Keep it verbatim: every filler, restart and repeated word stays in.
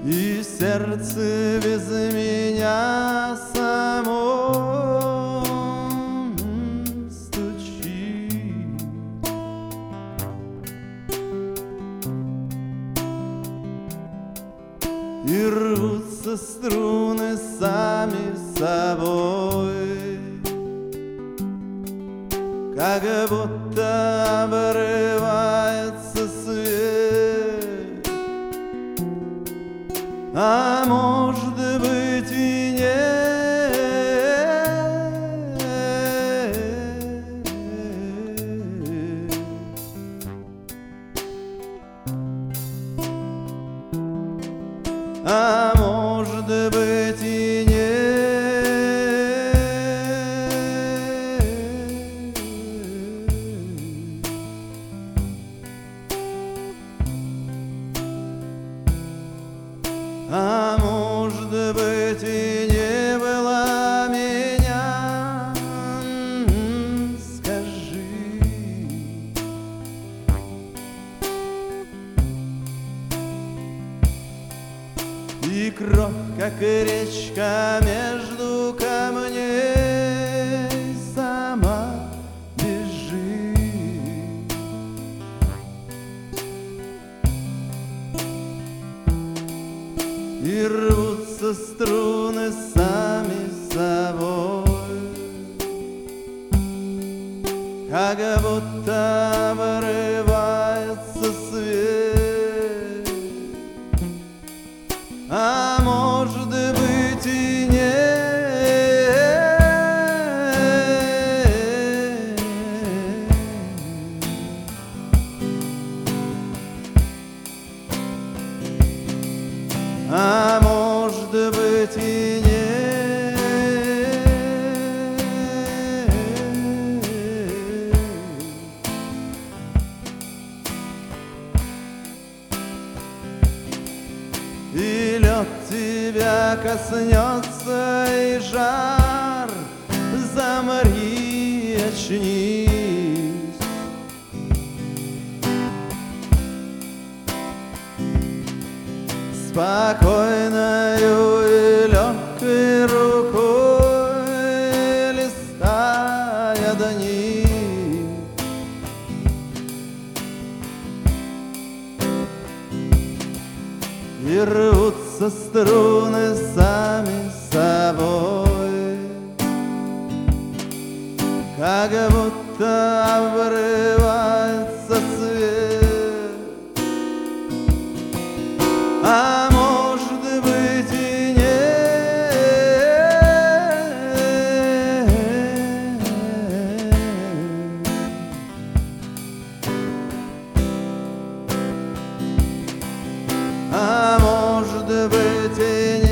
И сердце без меня само стучит. И рвутся струны сами собой, как будто обрывается свет, а может быть и нет. А может быть и нет. А может быть и не было меня, скажи. И кровь, как речка между камней, сама бежит. И рвутся струны сами собой, как будто обрывается свет, а может быть и нет. А может быть и нет. И лед тебя коснется, и жар, замри, очнись. Спокойною и легкой рукой, листая дни, и рвутся струны сами собой, как будто обрывается свет, а может быть и нет. А может быть и нет.